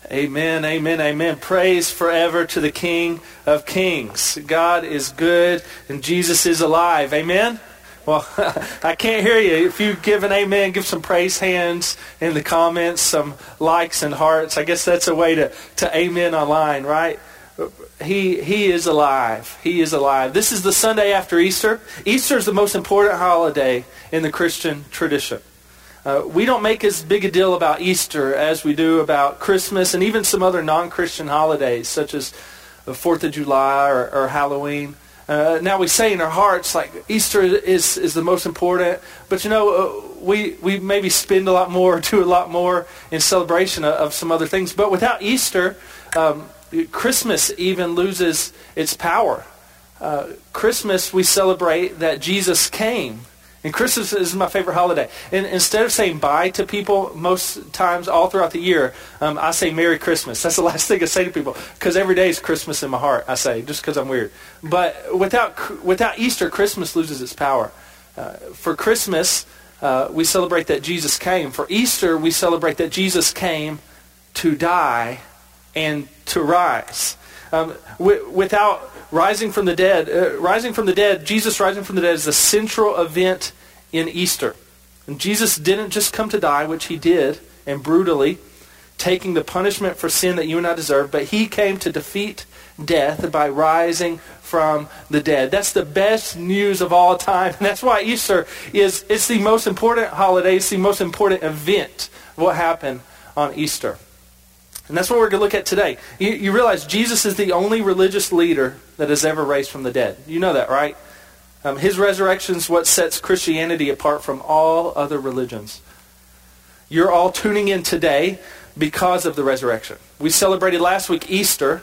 Amen, amen, amen. Praise forever to the King of Kings. God is good and Jesus is alive. Amen? Well, I can't hear you. If you give an amen, give some praise hands in the comments, some likes and hearts. I guess that's a way to amen online, right? He is alive. He is alive. This is the Sunday after Easter. Easter is the most important holiday in the Christian tradition. We don't make as big a deal about Easter as we do about Christmas and even some other non-Christian holidays such as the 4th of July or Halloween. Now we say in our hearts like Easter is the most important, but we maybe spend a lot more, do a lot more in celebration of some other things. But without Easter, Christmas even loses its power. Christmas, we celebrate that Jesus came. And Christmas is my favorite holiday. And instead of saying bye to people most times all throughout the year, I say Merry Christmas. That's the last thing I say to people. Because every day is Christmas in my heart, I say, just because I'm weird. But without Easter, Christmas loses its power. For Christmas, we celebrate that Jesus came. For Easter, we celebrate that Jesus came to die and to rise. Without rising from the dead, Jesus rising from the dead is the central event in Easter. And Jesus didn't just come to die, which he did, and brutally, taking the punishment for sin that you and I deserve, but he came to defeat death by rising from the dead. That's the best news of all time. And that's why Easter it's the most important holiday, it's the most important event of what happened on Easter. And that's what we're going to look at today. You realize Jesus is the only religious leader that has ever raised from the dead. You know that, right? His resurrection is what sets Christianity apart from all other religions. You're all tuning in today because of the resurrection. We celebrated last week Easter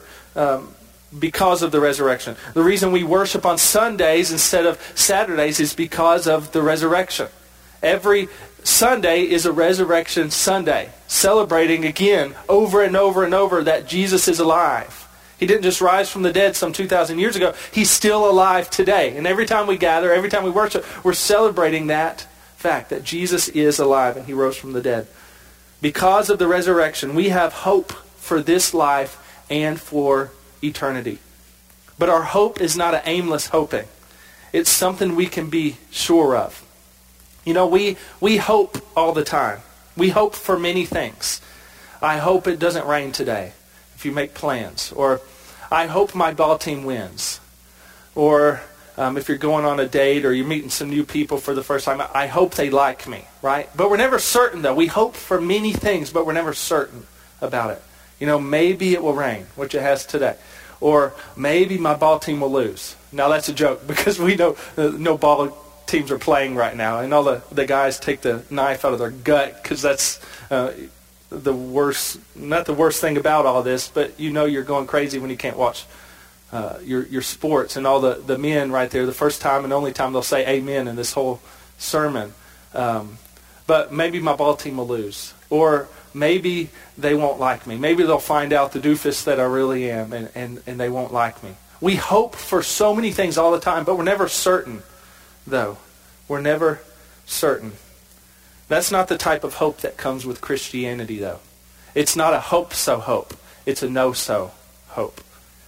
because of the resurrection. The reason we worship on Sundays instead of Saturdays is because of the resurrection. Every Sunday is a resurrection Sunday, celebrating again over and over and over that Jesus is alive. He didn't just rise from the dead some 2,000 years ago. He's still alive today. And every time we gather, every time we worship, we're celebrating that fact that Jesus is alive and he rose from the dead. Because of the resurrection, we have hope for this life and for eternity. But our hope is not an aimless hoping. It's something we can be sure of. We hope all the time. We hope for many things. I hope it doesn't rain today if you make plans. Or I hope my ball team wins. Or if you're going on a date or you're meeting some new people for the first time, I hope they like me, right? But we're never certain, though. We hope for many things, but we're never certain about it. Maybe it will rain, which it has today. Or maybe my ball team will lose. Now, that's a joke because we know no ball teams are playing right now, and all the guys take the knife out of their gut because that's the worst, not the worst thing about all this, but you're going crazy when you can't watch your sports. And all the men right there, the first time and only time they'll say amen in this whole sermon. But maybe my ball team will lose, or maybe they won't like me. Maybe they'll find out the doofus that I really am, and they won't like me. We hope for so many things all the time, but we're never certain. Though, we're never certain. That's not the type of hope that comes with Christianity, though. It's not a hope-so hope. It's a no-so hope.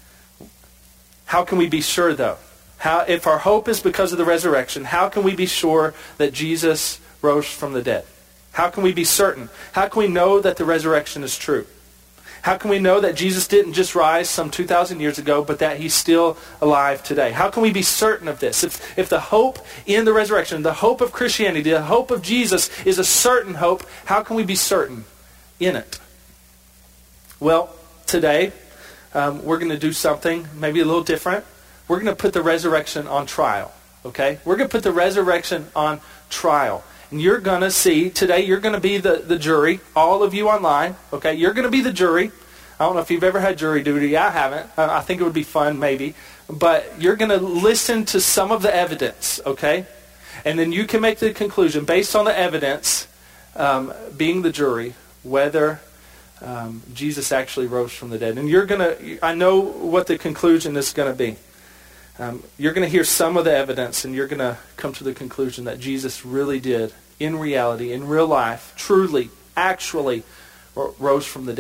How can we be sure, though? If our hope is because of the resurrection, how can we be sure that Jesus rose from the dead? How can we be certain? How can we know that the resurrection is true? How can we know that Jesus didn't just rise some 2,000 years ago, but that he's still alive today? How can we be certain of this? If the hope in the resurrection, the hope of Christianity, the hope of Jesus is a certain hope, how can we be certain in it? Well, today we're going to do something maybe a little different. We're going to put the resurrection on trial, okay? We're going to put the resurrection on trial. And you're going to see, today you're going to be the jury, all of you online, okay? You're going to be the jury. I don't know if you've ever had jury duty. I haven't. I think it would be fun, maybe. But you're going to listen to some of the evidence, okay? And then you can make the conclusion, based on the evidence, being the jury, whether Jesus actually rose from the dead. And I know what the conclusion is going to be. You're going to hear some of the evidence, and you're going to come to the conclusion that Jesus really did, in reality, in real life, truly, actually rose from the dead.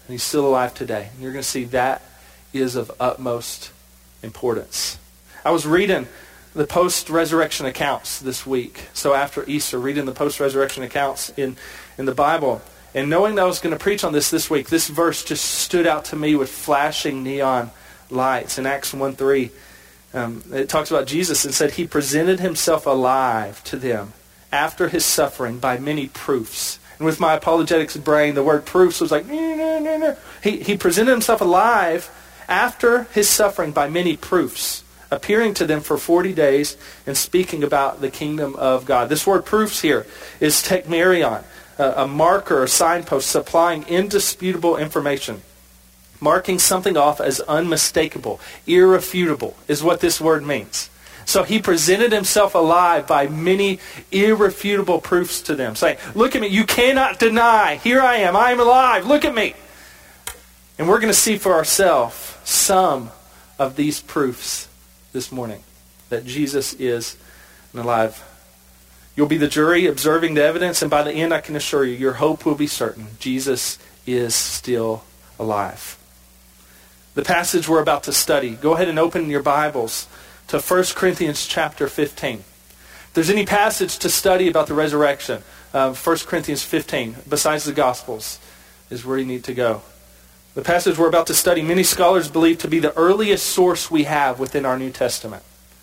and he's still alive today. And you're going to see that is of utmost importance. I was reading the post-resurrection accounts this week. So after Easter, reading the post-resurrection accounts in the Bible. And knowing that I was going to preach on this week, this verse just stood out to me with flashing neon lights. In Acts 1:3, it talks about Jesus and said he presented himself alive to them after his suffering by many proofs. And with my apologetics brain, the word proofs was like, He presented himself alive after his suffering by many proofs, appearing to them for 40 days and speaking about the kingdom of God. This word proofs here is tekmerion, a marker or signpost supplying indisputable information. Marking something off as unmistakable, irrefutable, is what this word means. So he presented himself alive by many irrefutable proofs to them, saying, look at me, you cannot deny, here I am alive, look at me. And we're going to see for ourselves some of these proofs this morning, that Jesus is alive. You'll be the jury observing the evidence, and by the end I can assure you, your hope will be certain. Jesus is still alive. The passage we're about to study, go ahead and open your Bibles to 1 Corinthians chapter 15. If there's any passage to study about the resurrection, 1 Corinthians 15, besides the Gospels, is where you need to go. The passage we're about to study, many scholars believe to be the earliest source we have within our New Testament.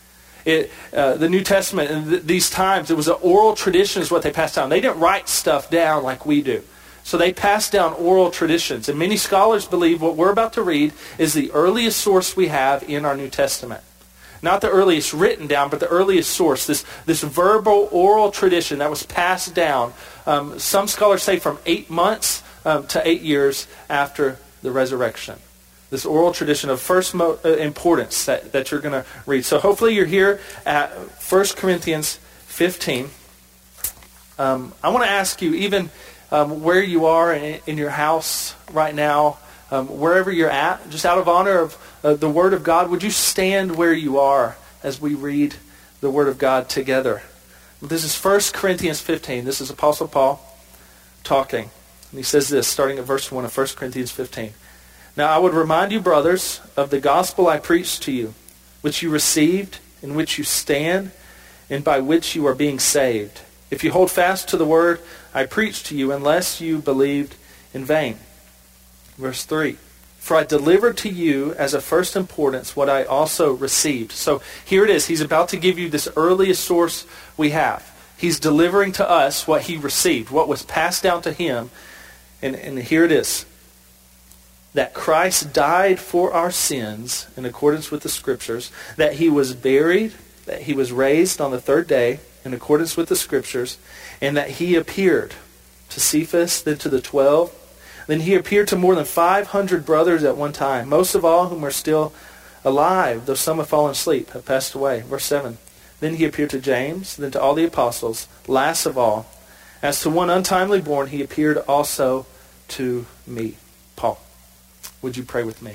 The New Testament, in these times, it was an oral tradition is what they passed down. They didn't write stuff down like we do. So they passed down oral traditions. And many scholars believe what we're about to read is the earliest source we have in our New Testament. Not the earliest written down, but the earliest source, this verbal oral tradition that was passed down. Some scholars say from 8 months to 8 years after the resurrection. This oral tradition of first importance that you're going to read. So hopefully you're here at 1 Corinthians 15. I want to ask you, even where you are in your house right now, wherever you're at, just out of honor of the Word of God, would you stand where you are as we read the Word of God together? This is 1 Corinthians 15. This is Apostle Paul talking. And he says this, starting at verse 1 of 1 Corinthians 15. Now I would remind you, brothers, of the gospel I preached to you, which you received, in which you stand, and by which you are being saved. If you hold fast to the word I preached to you, unless you believed in vain. Verse 3. For I delivered to you as of first importance what I also received. So here it is. He's about to give you this earliest source we have. He's delivering to us what he received, what was passed down to him. And here it is. That Christ died for our sins in accordance with the Scriptures, that he was buried, that he was raised on the third day in accordance with the Scriptures, and that he appeared to Cephas, then to the 12. Then he appeared to more than 500 brothers at one time, most of all whom are still alive, though some have fallen asleep, have passed away. Verse 7. Then he appeared to James, then to all the apostles. Last of all, as to one untimely born, he appeared also to me. Paul, would you pray with me?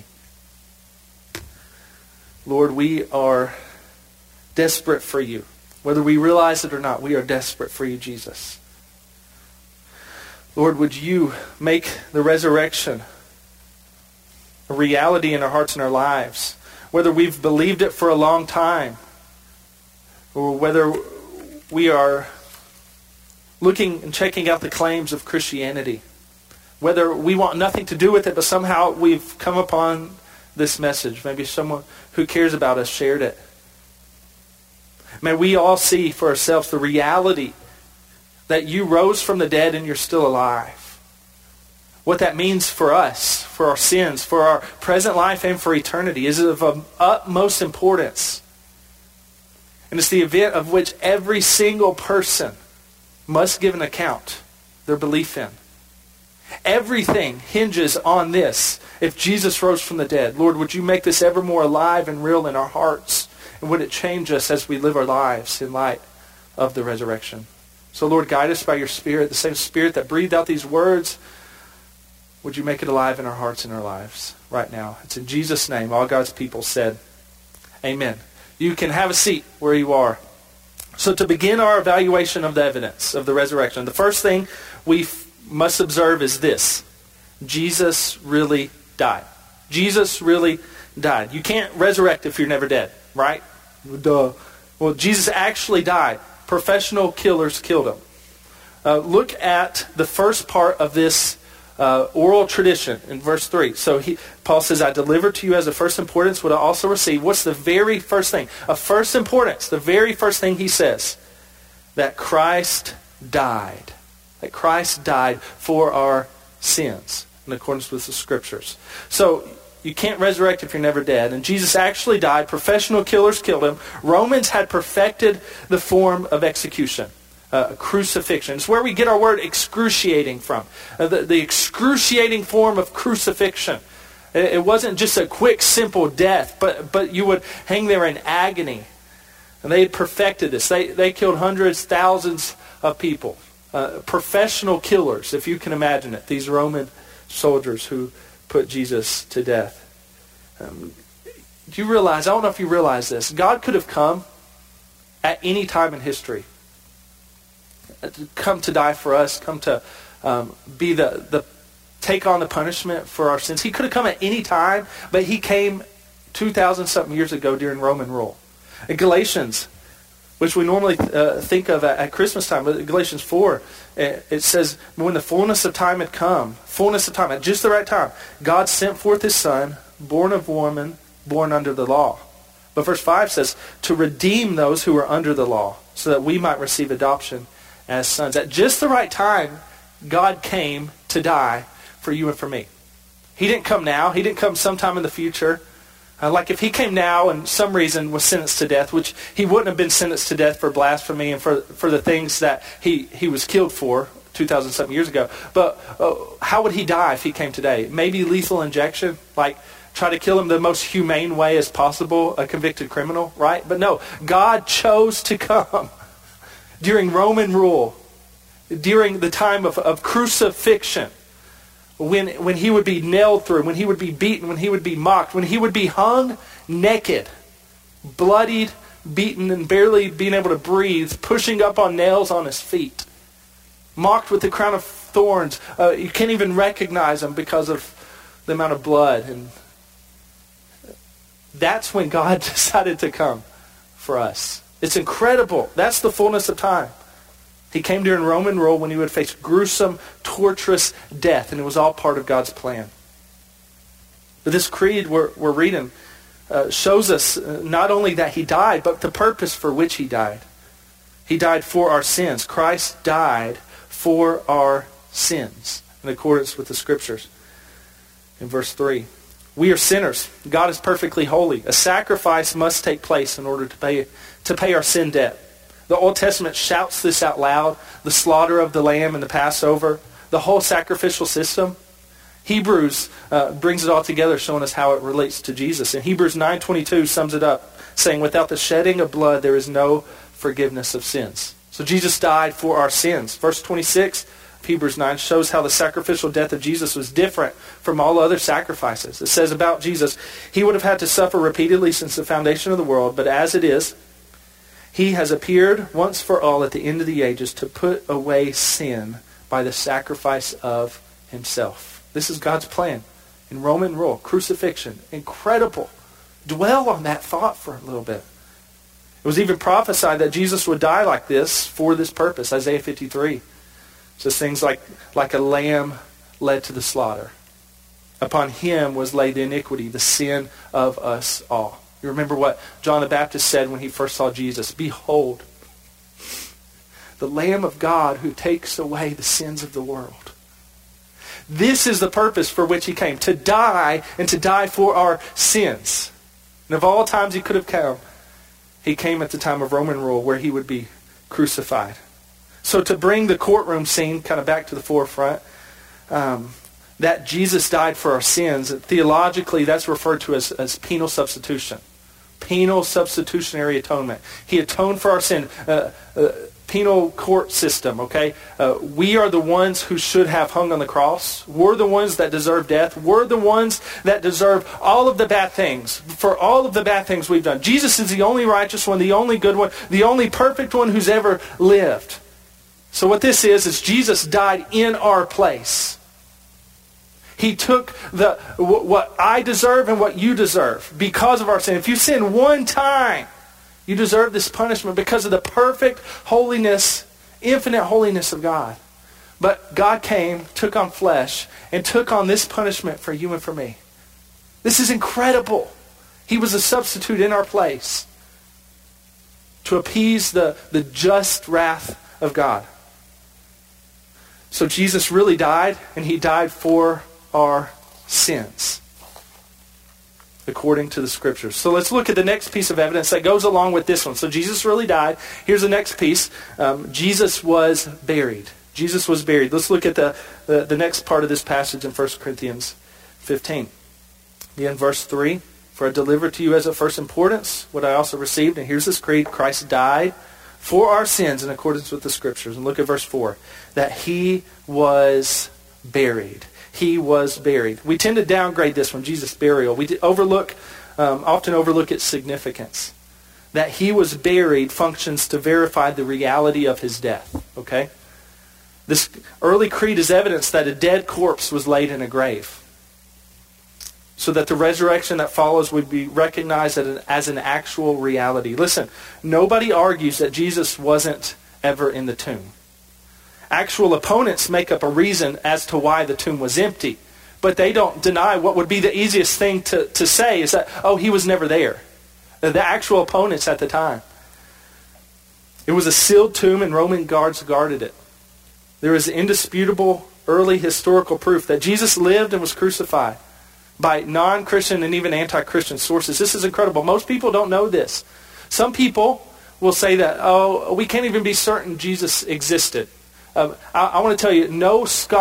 Lord, we are desperate for you. Whether we realize it or not, we are desperate for you, Jesus. Lord, would you make the resurrection a reality in our hearts and our lives? Whether we've believed it for a long time, or whether we are looking and checking out the claims of Christianity. Whether we want nothing to do with it, but somehow we've come upon this message. Maybe someone who cares about us shared it. May we all see for ourselves the reality that you rose from the dead and you're still alive. What that means for us, for our sins, for our present life and for eternity is of utmost importance. And it's the event of which every single person must give an account, their belief in. Everything hinges on this. If Jesus rose from the dead, Lord, would you make this ever more alive and real in our hearts? And would it change us as we live our lives in light of the resurrection? So Lord, guide us by your Spirit, the same Spirit that breathed out these words. Would you make it alive in our hearts and our lives right now? It's in Jesus' name. All God's people said, amen. You can have a seat where you are. So to begin our evaluation of the evidence of the resurrection, the first thing we must observe is this. Jesus really died. Jesus really died. You can't resurrect if you're never dead, right? Duh. Well, Jesus actually died. Professional killers killed him. Look at the first part of this oral tradition in verse 3. So Paul says, I delivered to you as of first importance what I also received. What's the very first thing? Of first importance, the very first thing he says, that Christ died. That Christ died for our sins in accordance with the Scriptures. So you can't resurrect if you're never dead. And Jesus actually died. Professional killers killed him. Romans had perfected the form of execution. Crucifixion. It's where we get our word excruciating from. The excruciating form of crucifixion. It wasn't just a quick, simple death, but you would hang there in agony. And they had perfected this. They killed hundreds, thousands of people. Professional killers, if you can imagine it. These Roman soldiers who put Jesus to death. Do you realize, I don't know if you realize this, God could have come at any time in history. Come to die for us, come to be the take on the punishment for our sins. He could have come at any time, but he came 2,000 something years ago during Roman rule. In Galatians, which we normally think of at Christmas time, but Galatians 4, it says, when the fullness of time had come, at just the right time, God sent forth his Son, born of woman, born under the law. But verse 5 says, to redeem those who are under the law, so that we might receive adoption as sons. At just the right time, God came to die for you and for me. He didn't come now. He didn't come sometime in the future. Like if he came now and some reason was sentenced to death, which he wouldn't have been sentenced to death for blasphemy and for the things that he was killed for 2,000 something years ago. But how would he die if he came today? Maybe lethal injection, like try to kill him the most humane way as possible, a convicted criminal, right? But no, God chose to come during Roman rule, during the time of crucifixion, when he would be nailed through, when he would be beaten, when he would be mocked, when he would be hung naked, bloodied, beaten, and barely being able to breathe, pushing up on nails on his feet, mocked with the crown of thorns. You can't even recognize him because of the amount of blood. And that's when God decided to come for us. It's incredible. That's the fullness of time. He came during Roman rule when he would face gruesome, torturous death, and it was all part of God's plan. But this creed we're reading shows us not only that he died, but the purpose for which he died. He died for our sins. Christ died for our sins in accordance with the Scriptures. In verse 3, we are sinners. God is perfectly holy. A sacrifice must take place in order to pay our sin debt. The Old Testament shouts this out loud. The slaughter of the lamb and the Passover. The whole sacrificial system. Hebrews brings it all together, showing us how it relates to Jesus. And Hebrews 9:22 sums it up, saying, without the shedding of blood, there is no forgiveness of sins. So Jesus died for our sins. Verse 26 of Hebrews 9 shows how the sacrificial death of Jesus was different from all other sacrifices. It says about Jesus, he would have had to suffer repeatedly since the foundation of the world, but as it is, he has appeared once for all at the end of the ages to put away sin by the sacrifice of himself. This is God's plan in Roman rule, crucifixion. Incredible. Dwell on that thought for a little bit. It was even prophesied that Jesus would die like this for this purpose. Isaiah 53 says things like a lamb led to the slaughter. Upon him was laid the iniquity, the sin of us all. You remember what John the Baptist said when he first saw Jesus. Behold, the Lamb of God who takes away the sins of the world. This is the purpose for which he came, to die and to die for our sins. And of all times he could have come, he came at the time of Roman rule where he would be crucified. So to bring the courtroom scene kind of back to the forefront, that Jesus died for our sins, theologically that's referred to as penal substitution. Penal substitutionary atonement. He atoned for our sin. Penal court system, okay? We are the ones who should have hung on the cross. We're the ones that deserve death. We're the ones that deserve all of the bad things. For all of the bad things we've done. Jesus is the only righteous one, the only good one, the only perfect one who's ever lived. So what this is Jesus died in our place. He took what I deserve and what you deserve because of our sin. If you sin one time, you deserve this punishment because of the perfect holiness, infinite holiness of God. But God came, took on flesh, and took on this punishment for you and for me. This is incredible. He was a substitute in our place to appease the just wrath of God. So Jesus really died, and he died for our sins, according to the Scriptures. So let's look at the next piece of evidence that goes along with this one. So Jesus really died. Here's the next piece. Jesus was buried. Jesus was buried. Let's look at the next part of this passage in 1 Corinthians 15. Again, verse 3. For I delivered to you as of first importance what I also received. And here's this creed. Christ died for our sins in accordance with the Scriptures. And look at verse 4. That he was buried. He was buried. We tend to downgrade this one, Jesus' burial. We often overlook its significance. That he was buried functions to verify the reality of his death. Okay? This early creed is evidence that a dead corpse was laid in a grave, so that the resurrection that follows would be recognized as an actual reality. Listen, nobody argues that Jesus wasn't ever in the tomb. Actual opponents make up a reason as to why the tomb was empty, but they don't deny what would be the easiest thing to say is that, oh, he was never there. The actual opponents at the time. It was a sealed tomb and Roman guards guarded it. There is indisputable early historical proof that Jesus lived and was crucified by non-Christian and even anti-Christian sources. This is incredible. Most people don't know this. Some people will say that, oh, we can't even be certain Jesus existed. I want to tell you, no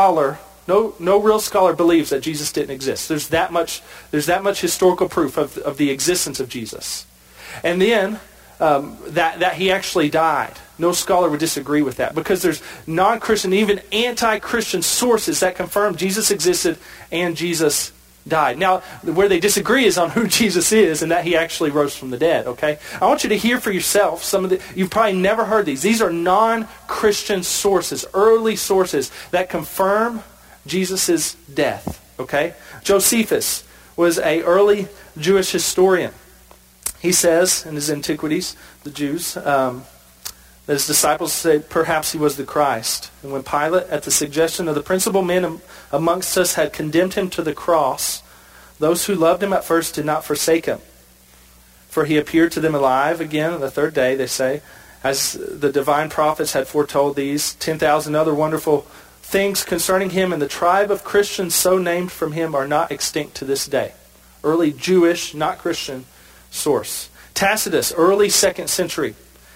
real scholar believes that Jesus didn't exist. There's that much historical proof of the existence of Jesus. And then that he actually died. No scholar would disagree with that because there's non-Christian, even anti-Christian sources that confirm Jesus existed and Jesus died. Now, where they disagree is on who Jesus is and that he actually rose from the dead, okay? I want you to hear for yourself you've probably never heard these. These are non-Christian sources, early sources that confirm Jesus' death, okay? Josephus was an early Jewish historian. He says in his Antiquities, the Jews, that his disciples said perhaps he was the Christ. And when Pilate, at the suggestion of the principal men amongst us, had condemned him to the cross, those who loved him at first did not forsake him. For he appeared to them alive again on the third day, they say, as the divine prophets had foretold these 10,000 other wonderful things concerning him, and the tribe of Christians so named from him are not extinct to this day. Early Jewish, not Christian source. Tacitus, early 2nd century,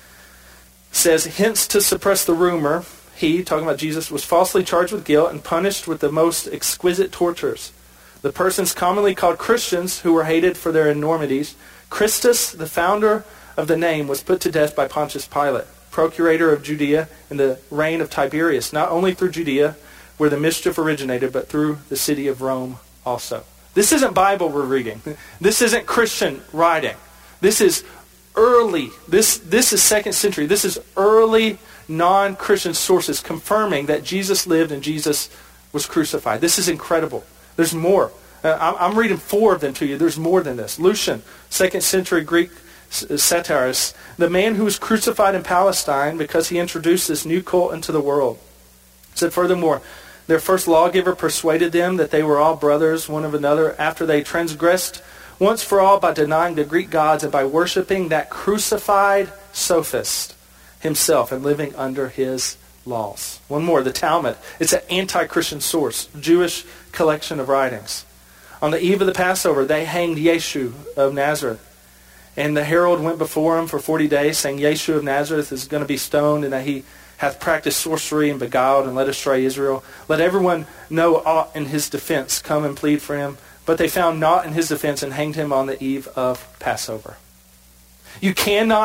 says, hence to suppress the rumor, he, talking about Jesus, was falsely charged with guilt and punished with the most exquisite tortures. The persons commonly called Christians, who were hated for their enormities, Christus, the founder of the name, was put to death by Pontius Pilate, procurator of Judea in the reign of Tiberius, not only through Judea, where the mischief originated, but through the city of Rome also. This isn't Bible we're reading. This isn't Christian writing. This is early, this is 2nd century. This is early non-Christian sources confirming that Jesus lived and Jesus was crucified. This is incredible. There's more. I'm reading 4 of them to you. There's more than this. Lucian, 2nd century Greek satirist, the man who was crucified in Palestine because he introduced this new cult into the world, said furthermore, their first lawgiver persuaded them that they were all brothers one of another after they transgressed once for all by denying the Greek gods and by worshiping that crucified sophist himself and living under his laws. One more, the Talmud. It's an anti-Christian source, Jewish collection of writings. On the eve of the Passover, they hanged Yeshu of Nazareth. And the herald went before him for 40 days, saying, Yeshu of Nazareth is going to be stoned, and that he hath practiced sorcery and beguiled and led astray Israel. Let everyone know aught in his defense. Come and plead for him. But they found naught in his defense and hanged him on the eve of Passover. If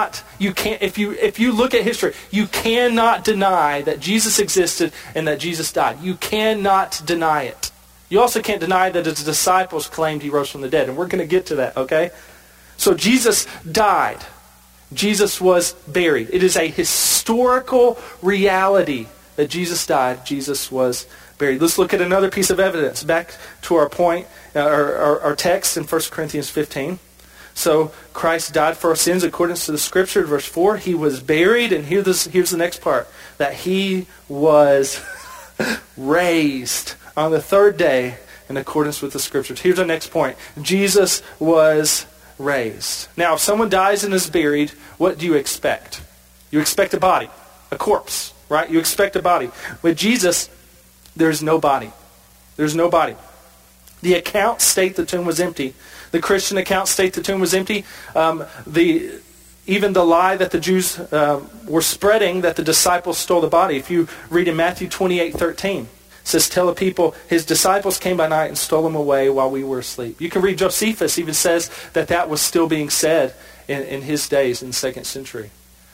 you look at history, you cannot deny that Jesus existed and that Jesus died. You cannot deny it. You also can't deny that his disciples claimed he rose from the dead. And we're going to get to that, okay? So Jesus died. Jesus was buried. It is a historical reality that Jesus died. Jesus was buried. Let's look at another piece of evidence. Back to our point, our text in 1 Corinthians 15. So Christ died for our sins according to the Scripture. Verse 4, he was buried. And here's the next part. That he was raised on the third day in accordance with the Scriptures. Here's our next point. Jesus was raised. Now, if someone dies and is buried, what do you expect? You expect a body, a corpse, right? You expect a body. With Jesus, there's no body. There's no body. The accounts state the tomb was empty. The Christian accounts state the tomb was empty. Even the lie that the Jews were spreading that the disciples stole the body. If you read in Matthew 28:13, it says, tell the people, his disciples came by night and stole him away while we were asleep. You can read Josephus even says that was still being said in his days in the 2nd century.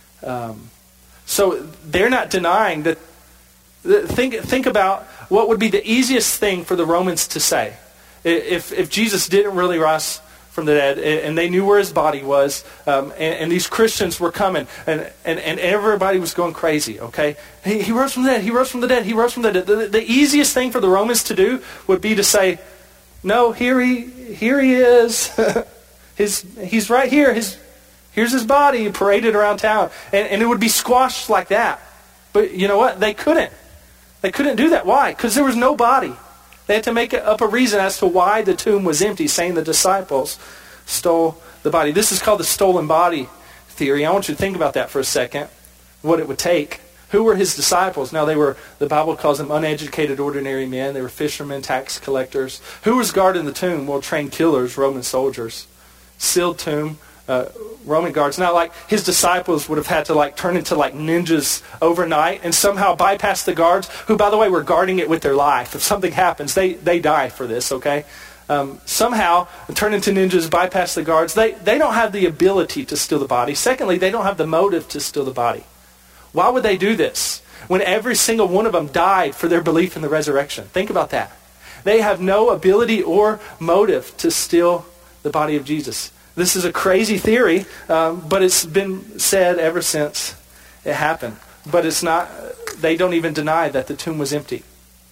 So they're not denying that. Think about what would be the easiest thing for the Romans to say. If Jesus didn't really rise from the dead, and they knew where his body was, and these Christians were coming, and everybody was going crazy, okay? He rose from the dead, he rose from the dead, he rose from the dead. The easiest thing for the Romans to do would be to say, no, here he is. He's right here. Here's his body paraded around town. And it would be squashed like that. But you know what? They couldn't. They couldn't do that. Why? Because there was no body. They had to make up a reason as to why the tomb was empty, saying the disciples stole the body. This is called the stolen body theory. I want you to think about that for a second, what it would take. Who were his disciples? Now, the Bible calls them uneducated, ordinary men. They were fishermen, tax collectors. Who was guarding the tomb? Well, trained killers, Roman soldiers. Sealed tomb, Roman guards. Not like his disciples would have had to turn into ninjas overnight and somehow bypass the guards, who, by the way, were guarding it with their life. If something happens, they die for this, okay? Somehow turn into ninjas, bypass the guards. They don't have the ability to steal the body. Secondly, they don't have the motive to steal the body. Why would they do this when every single one of them died for their belief in the resurrection? Think about that. They have no ability or motive to steal the body of Jesus. This is a crazy theory, but it's been said ever since it happened. But it's not, they don't even deny that the tomb was empty.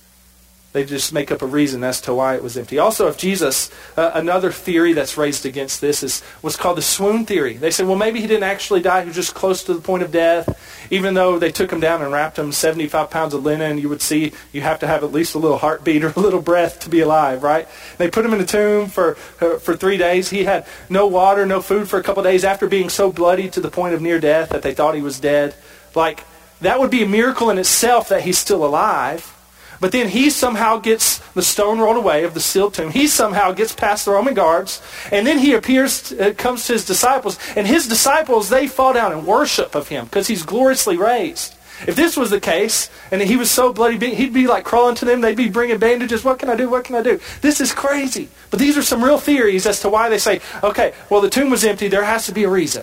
They just make up a reason as to why it was empty. Also, if Jesus, another theory that's raised against this is what's called the swoon theory. They say, well, maybe he didn't actually die. He was just close to the point of death. Even though they took him down and wrapped him 75 pounds of linen, you would see you have to have at least a little heartbeat or a little breath to be alive, right? They put him in the tomb for 3 days. He had no water, no food for a couple of days after being so bloody to the point of near death that they thought he was dead. That would be a miracle in itself that he's still alive. But then he somehow gets the stone rolled away of the sealed tomb. He somehow gets past the Roman guards. And then he comes to his disciples. And his disciples, they fall down in worship of him because he's gloriously raised. If this was the case, and he was so bloody, he'd be crawling to them. They'd be bringing bandages. What can I do? What can I do? This is crazy. But these are some real theories as to why they say, okay, well, the tomb was empty. There has to be a reason.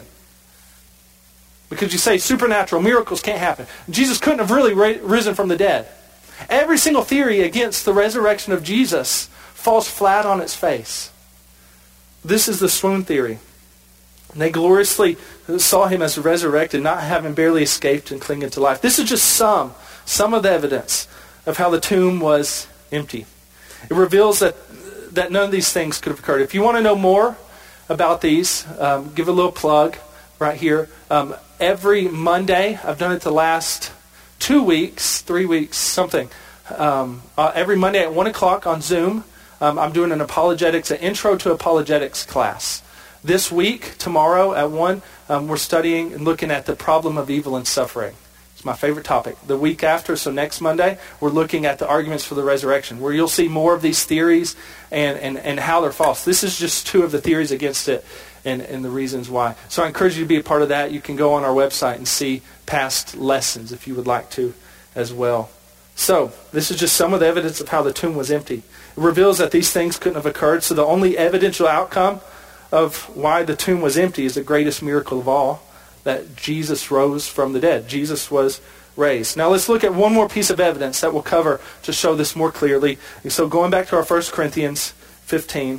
Because you say supernatural miracles can't happen. Jesus couldn't have really risen from the dead. Every single theory against the resurrection of Jesus falls flat on its face. This is the swoon theory. And they gloriously saw him as resurrected, not having barely escaped and clinging to life. This is just some of the evidence of how the tomb was empty. It reveals that none of these things could have occurred. If you want to know more about these, give a little plug right here. Every Monday, I've done it the last 2 weeks, 3 weeks, something. Every Monday at 1 o'clock on Zoom, I'm doing an intro to apologetics class. This week, tomorrow at 1, we're studying and looking at the problem of evil and suffering. It's my favorite topic. The week after, so next Monday, we're looking at the arguments for the resurrection, where you'll see more of these theories and how they're false. This is just 2 of the theories against it and the reasons why. So I encourage you to be a part of that. You can go on our website and see past lessons if you would like to as well. So this is just some of the evidence of how the tomb was empty. It reveals that these things couldn't have occurred. So the only evidential outcome of why the tomb was empty is the greatest miracle of all, that Jesus rose from the dead. Jesus was raised. Now let's look at one more piece of evidence that we'll cover to show this more clearly. And so going back to our 1 Corinthians 15,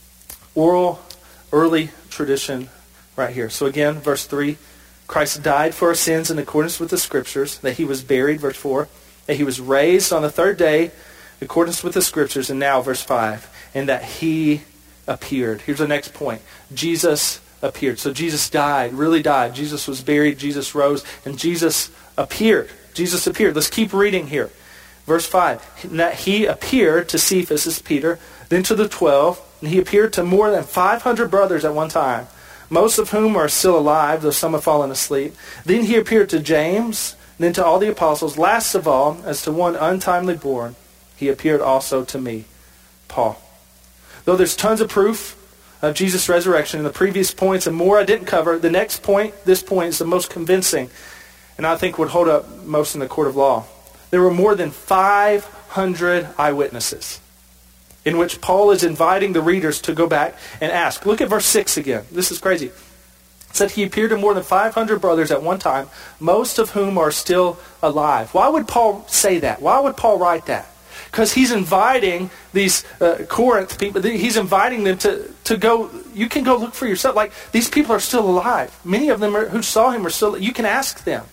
early tradition right here. So again, verse 3, Christ died for our sins in accordance with the Scriptures, that he was buried, verse 4, that he was raised on the third day in accordance with the scriptures. And now, verse 5, and that he appeared. Here's the next point. Jesus appeared. So Jesus died, really died. Jesus was buried. Jesus rose. And Jesus appeared. Jesus appeared. Let's keep reading here. Verse 5, and that he appeared to Cephas, this is Peter, then to the 12, and he appeared to more than 500 brothers at one time, most of whom are still alive, though some have fallen asleep. Then he appeared to James, then to all the apostles. Last of all, as to one untimely born, he appeared also to me, Paul. Though there's tons of proof of Jesus' resurrection in the previous points and more I didn't cover, the next point, this point, is the most convincing, and I think would hold up most in the court of law. There were more than 500 eyewitnesses in which Paul is inviting the readers to go back and ask. Look at verse 6 again. This is crazy. It said he appeared to more than 500 brothers at one time, most of whom are still alive. Why would Paul say that? Why would Paul write that? Because he's inviting these Corinth people, he's inviting them to go, you can go look for yourself. Like, these people are still alive. Many of them who saw him are still, you can ask them.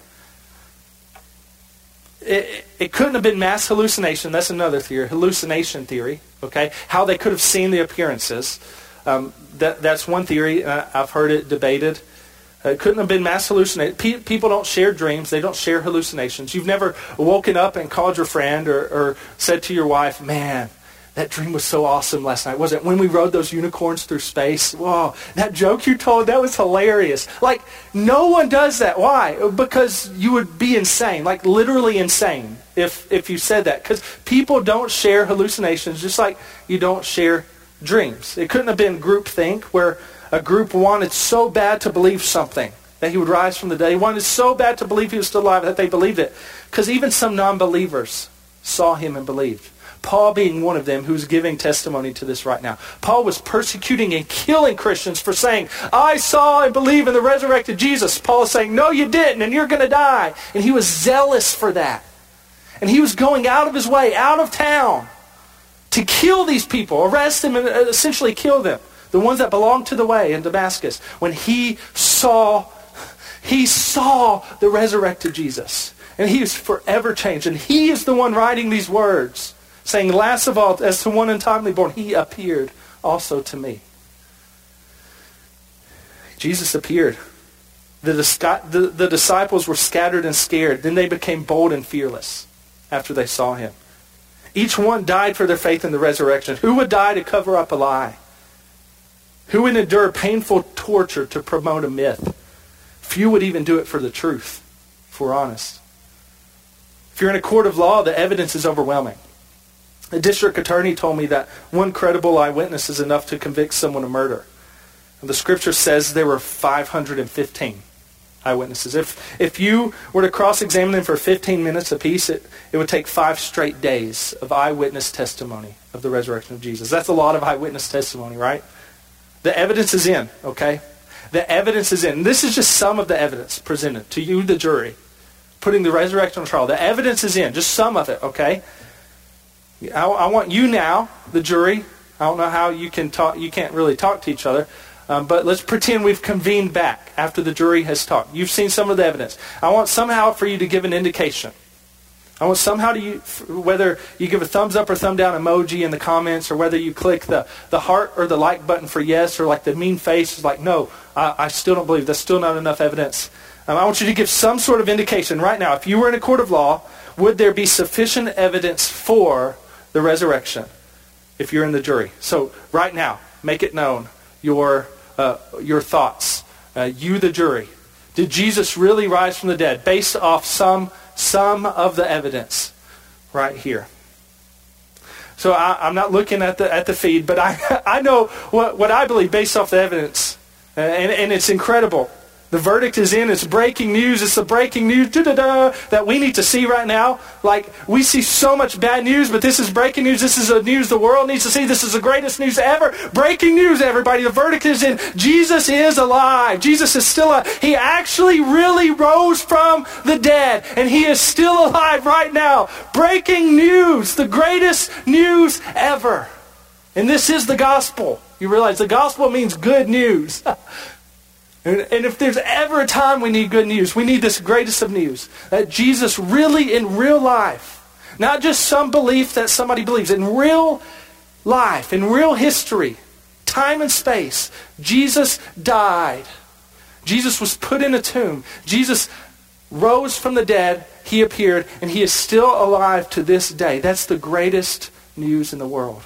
It couldn't have been mass hallucination. That's another theory, hallucination theory. Okay, how they could have seen the appearances. That's one theory. I've heard it debated. It couldn't have been mass hallucination. People don't share dreams. They don't share hallucinations. You've never woken up and called your friend or said to your wife, "Man, that dream was so awesome last night, wasn't it? When we rode those unicorns through space, whoa, that joke you told, that was hilarious." Like, no one does that. Why? Because you would be insane, like literally insane if you said that. Because people don't share hallucinations just like you don't share dreams. It couldn't have been groupthink where a group wanted so bad to believe something, that he would rise from the dead. He wanted so bad to believe he was still alive that they believed it. Because even some non-believers saw him and believed. Paul being one of them who's giving testimony to this right now. Paul was persecuting and killing Christians for saying, "I saw and believe in the resurrected Jesus." Paul is saying, "No, you didn't, and you're going to die." And he was zealous for that. And he was going out of his way, out of town, to kill these people, arrest them, and essentially kill them. The ones that belonged to the way in Damascus. When he saw the resurrected Jesus. And he was forever changed. And he is the one writing these words, saying, "Last of all, as to one untimely born, he appeared also to me." Jesus appeared. The disciples were scattered and scared. Then they became bold and fearless after they saw him. Each one died for their faith in the resurrection. Who would die to cover up a lie? Who would endure painful torture to promote a myth? Few would even do it for the truth, if we're honest. If you're in a court of law, the evidence is overwhelming. A district attorney told me that one credible eyewitness is enough to convict someone of murder. And the scripture says there were 515 eyewitnesses. If you were to cross-examine them for 15 minutes apiece, it would take 5 straight days of eyewitness testimony of the resurrection of Jesus. That's a lot of eyewitness testimony, right? The evidence is in, okay? The evidence is in. This is just some of the evidence presented to you, the jury, putting the resurrection on trial. The evidence is in, just some of it, okay? I want you now, the jury. I don't know how you can talk. You can't really talk to each other. But let's pretend we've convened back after the jury has talked. You've seen some of the evidence. I want somehow for you to give an indication. I want somehow whether you give a thumbs up or thumb down emoji in the comments, or whether you click the heart or the like button for yes, or like the mean face is like, "No, I still don't believe. That's still not enough evidence." I want you to give some sort of indication right now. If you were in a court of law, would there be sufficient evidence for the resurrection if you're in the jury? So right now, make it known your thoughts. You, the jury. Did Jesus really rise from the dead based off some of the evidence right here? So I'm not looking at the feed, but I know what I believe based off the evidence. And it's incredible. The verdict is in. It's breaking news. It's the breaking news that we need to see right now. Like, we see so much bad news, but this is breaking news. This is the news the world needs to see. This is the greatest news ever. Breaking news, everybody. The verdict is in. Jesus is alive. Jesus is still alive. He actually really rose from the dead, and he is still alive right now. Breaking news. The greatest news ever. And this is the gospel. You realize the gospel means good news. And if there's ever a time we need good news, we need this greatest of news. That Jesus really in real life, Not just some belief that somebody believes. In real life, in real history, time and space, Jesus died. Jesus was put in a tomb. Jesus rose from the dead. He appeared, and he is still alive to this day. That's the greatest news in the world.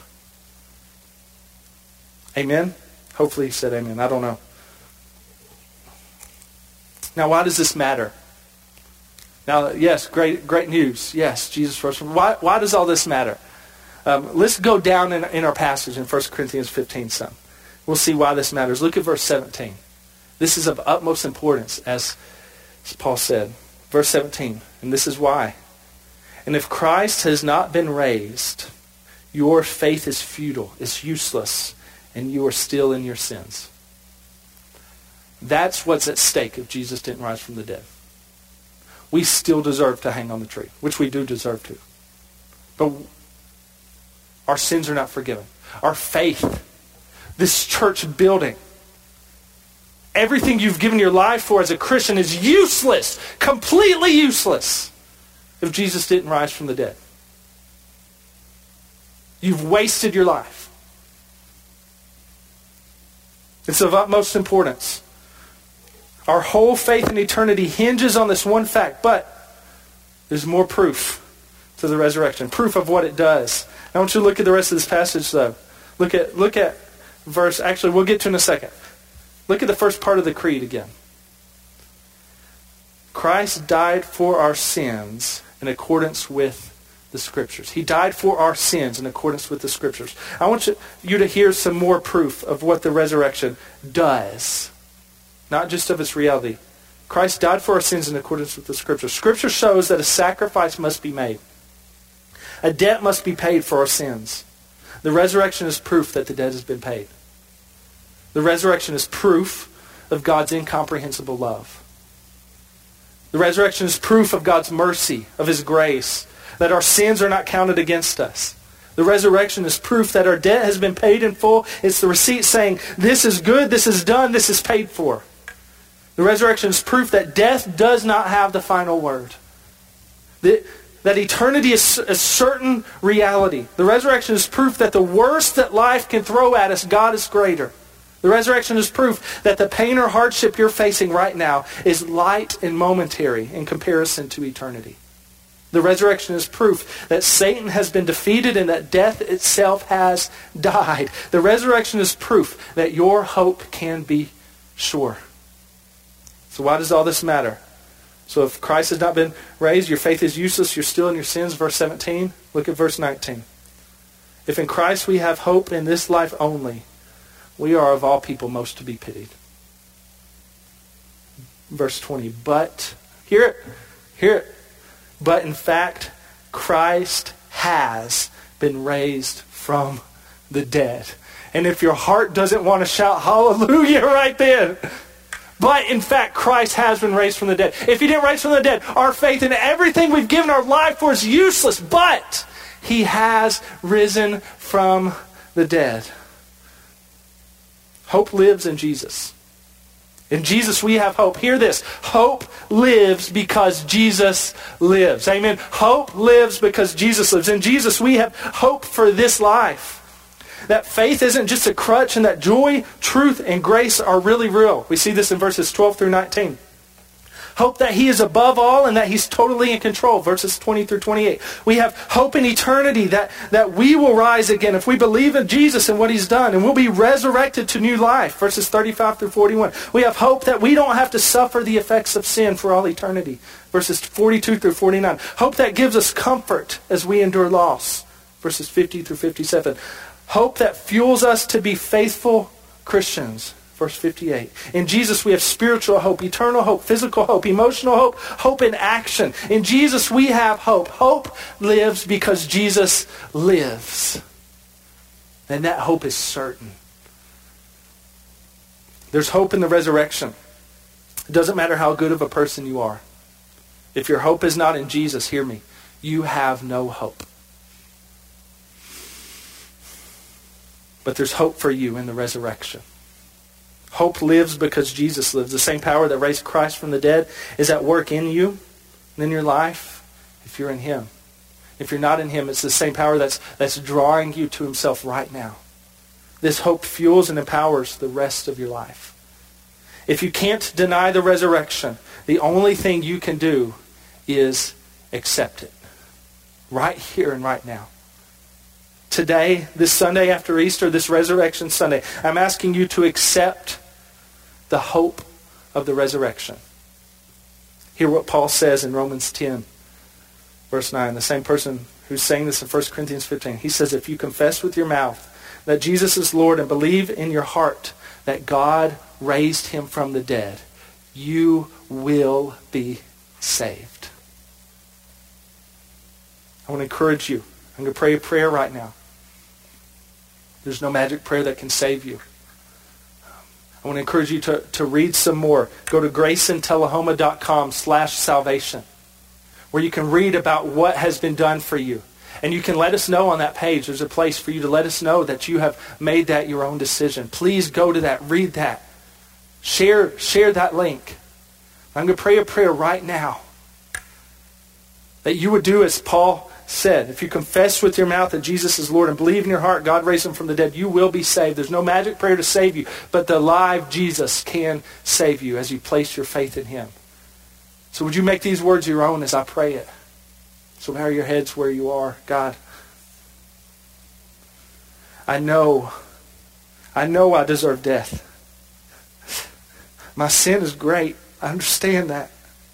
Amen? Hopefully he said amen. I don't know. Now, why does this matter? Now, yes, great news. Yes, Jesus rose from... Why does all this matter? Let's go down in our passage in 1 Corinthians 15 some. We'll see why this matters. Look at verse 17. This is of utmost importance, as Paul said. Verse 17, and this is why. And if Christ has not been raised, your faith is futile, it's useless, and you are still in your sins. That's what's at stake if Jesus didn't rise from the dead. We still deserve to hang on the tree, which we do deserve to. But our sins are not forgiven. Our faith, this church building, everything you've given your life for as a Christian is useless, completely useless, if Jesus didn't rise from the dead. You've wasted your life. It's of utmost importance. Our whole faith in eternity hinges on this one fact, but there's more proof to the resurrection, proof of what it does. I want you to look at the rest of this passage, though. Look at verse, actually, we'll get to in a second. Look at the first part of the creed again. Christ died for our sins in accordance with the Scriptures. He died for our sins in accordance with the Scriptures. I want you to hear some more proof of what the resurrection does. Not just of its reality. Christ died for our sins in accordance with the Scriptures. Scripture shows that a sacrifice must be made. A debt must be paid for our sins. The resurrection is proof that the debt has been paid. The resurrection is proof of God's incomprehensible love. The resurrection is proof of God's mercy, of His grace, that our sins are not counted against us. The resurrection is proof that our debt has been paid in full. It's the receipt saying, this is good, this is done, this is paid for. The resurrection is proof that death does not have the final word. That eternity is a certain reality. The resurrection is proof that the worst that life can throw at us, God is greater. The resurrection is proof that the pain or hardship you're facing right now is light and momentary in comparison to eternity. The resurrection is proof that Satan has been defeated and that death itself has died. The resurrection is proof that your hope can be sure. So why does all this matter? So if Christ has not been raised, your faith is useless, you're still in your sins. Verse 17, look at verse 19. If in Christ we have hope in this life only, we are of all people most to be pitied. Verse 20, but, hear it. But in fact, Christ has been raised from the dead. And if your heart doesn't want to shout hallelujah right then, but in fact, Christ has been raised from the dead. If He didn't rise from the dead, our faith in everything we've given our life for is useless. But He has risen from the dead. Hope lives in Jesus. In Jesus we have hope. Hear this. Hope lives because Jesus lives. Amen. Hope lives because Jesus lives. In Jesus we have hope for this life. That faith isn't just a crutch, and that joy, truth, and grace are really real. We see this in verses 12 through 19. Hope that He is above all and that He's totally in control. Verses 20 through 28. We have hope in eternity that we will rise again if we believe in Jesus and what He's done, and we'll be resurrected to new life. Verses 35 through 41. We have hope that we don't have to suffer the effects of sin for all eternity. Verses 42 through 49. Hope that gives us comfort as we endure loss. Verses 50 through 57. Hope that fuels us to be faithful Christians. Verse 58. In Jesus we have spiritual hope, eternal hope, physical hope, emotional hope, hope in action. In Jesus we have hope. Hope lives because Jesus lives. And that hope is certain. There's hope in the resurrection. It doesn't matter how good of a person you are. If your hope is not in Jesus, hear me, you have no hope. But there's hope for you in the resurrection. Hope lives because Jesus lives. The same power that raised Christ from the dead is at work in you and in your life if you're in Him. If you're not in him, it's the same power that's drawing you to himself right now. This hope fuels and empowers the rest of your life. If you can't deny the resurrection, the only thing you can do is accept it. Right here and right now. Today, this Sunday after Easter, this Resurrection Sunday, I'm asking you to accept the hope of the resurrection. Hear what Paul says in Romans 10, verse 9. The same person who's saying this in 1 Corinthians 15. He says, if you confess with your mouth that Jesus is Lord and believe in your heart that God raised him from the dead, you will be saved. I want to encourage you. I'm going to pray a prayer right now. There's no magic prayer that can save you. I want to encourage you to read some more. Go to graceintelahoma.com/salvation, where you can read about what has been done for you. And you can let us know on that page. There's a place for you to let us know that you have made that your own decision. Please go to that. Read that. Share that link. I'm going to pray a prayer right now that you would do as Paul said. If you confess with your mouth that Jesus is Lord and believe in your heart God raised him from the dead, you will be saved. There's no magic prayer to save you, but the live Jesus can save you as you place your faith in him. So would you make these words your own as I pray it? So bow your heads where you are. God, I know I deserve death. My sin is great. I understand that.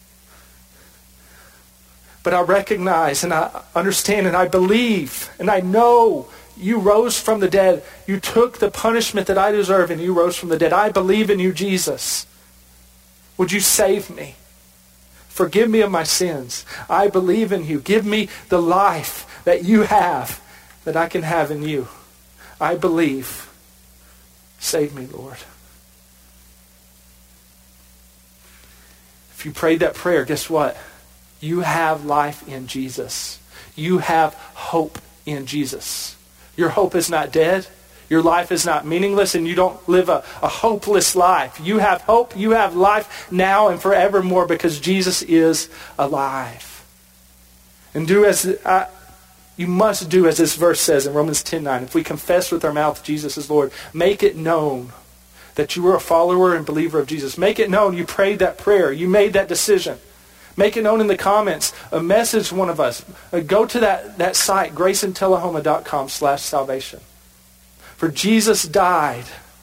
But I recognize and I understand and I believe and I know you rose from the dead. You took the punishment that I deserve and you rose from the dead. I believe in you, Jesus. Would you save me? Forgive me of my sins. I believe in you. Give me the life that you have, that I can have in you. I believe. Save me, Lord. If you prayed that prayer, guess what? You have life in Jesus. You have hope in Jesus. Your hope is not dead. Your life is not meaningless, and you don't live a hopeless life. You have hope. You have life now and forevermore because Jesus is alive. And you must do as this verse says in Romans 10:9. If we confess with our mouth Jesus is Lord, make it known that you are a follower and believer of Jesus. Make it known you prayed that prayer. You made that decision. Make it known in the comments. Message one of us. Go to that site, graceintelahoma.com/salvation. For Jesus died.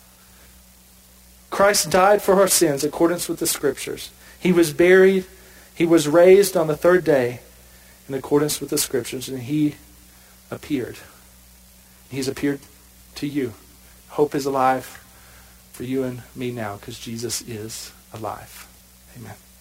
Christ died for our sins in accordance with the Scriptures. He was buried. He was raised on the third day in accordance with the Scriptures. And he appeared. He's appeared to you. Hope is alive for you and me now because Jesus is alive. Amen.